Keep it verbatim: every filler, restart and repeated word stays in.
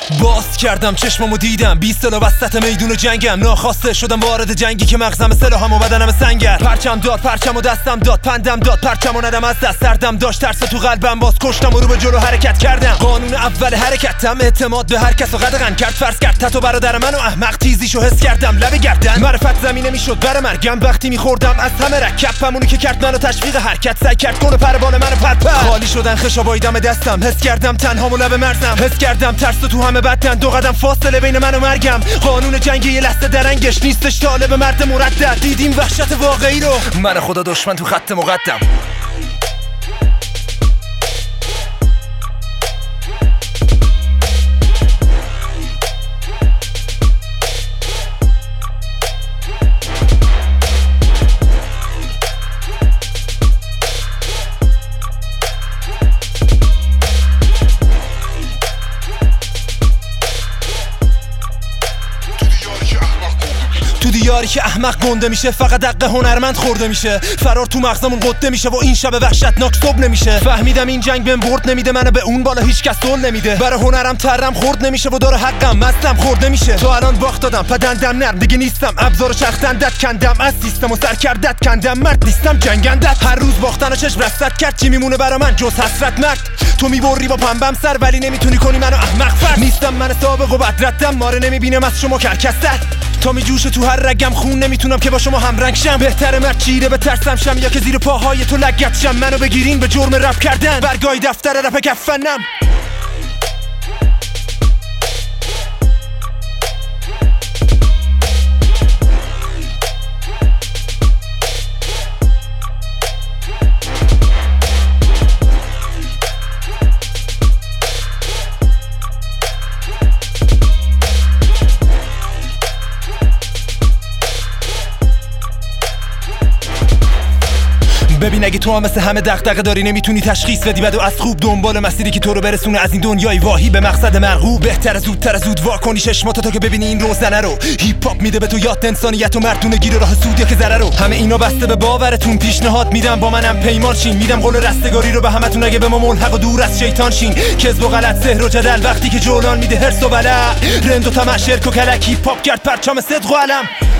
باز کردم چشممو دیدم بیست سال وسط میدون جنگم، ناخواسته شدم وارد جنگی که مغزم سلاحم و بدنم سنگر. پرچم داد پرچم و دستم داد پندم داد پرچم و ندم از دست سردم داشت ترس تو قلبم باز کشتم و رو به جلو حرکت کردم. قانون اول حرکتم اعتماد به هر کس و قدغن کرد فرض کرد تتو برادر من و احمق تیزیشو حس کردم لب گردن معرفت زمینه میشد بر مرگم وقتی میخوردم از همه رکب همونی که کرد منو تشویق حرکت سعی کرد کنه پروانه منو پرپر خالی شدن خشابای دم دستم حس کردم تنها و لب مرزم حس کردم ترس تو همه بدن دو قدم فاصله بین من و مرگم. قانون جنگ یه لحظه درنگش نیستش طالب مرد مردد دیدیم وحشت واقعی رو من خدا دشمن تو خط مقدم. تو دیاری که احمق گنده میشه فقط حق هنرمند خورده میشه فرار تو مغزمون قده میشه و این شب وحشتناک صبح نمیشه. فهمیدم این جنگ بهم برد نمیده منو به اون بالا هیچ کس دل نمیده برای هنرم ترم خورد نمیشه و داره حقم مستم خورده میشه. تو الان باخت دادم پدندم نرم دیگه نیستم ابزار چرخندت کندم از سیستم و سر کردت کندم مرد نیستم جنگندت هر روز باختن و چشم رصد کرد چی میمونه برا من جز حسرت مرد. تو میبری با پنبم سر ولی نمیتونی کنی منو احمق فرد نیستم من سابق و بدرتم ماره نمیبینم از شما کرکست تا میجوشه تو هر رگم خون نمیتونم که با شما همرنگ شم. بهتره من چیره به ترسم شم یا که زیر پاهای تو لگت شم منو بگیرین به جرم رپ کردن برگای دفتر رپ کفنم. ببین اگه تو هم مثل همه دغدغه داری نمیتونی تشخیص بدی بد و از خوب دنبال مسیری که تو رو برسونه از این دنیای واهی به مقصد مرغوب بهتره زودتر از زود وا کنی چشماتو تا که ببینی این روزنه رو. هیپ هاپ میده به تو یاد انسانیت و مردونگی رو راه سود یا که ضرر رو. همه اینا بسته به باورتون پیشنهاد میدم با منم پیمان شین میدم قول رستگاری رو به همتون اگه به ما ملحق و دور از شیطان شین. کذب و غلط سحر و جدل وقتی که جولان میده هرس و بلا رند و طمع شرک و کلک هیپ هاپ کرد پرچم صدق و علم.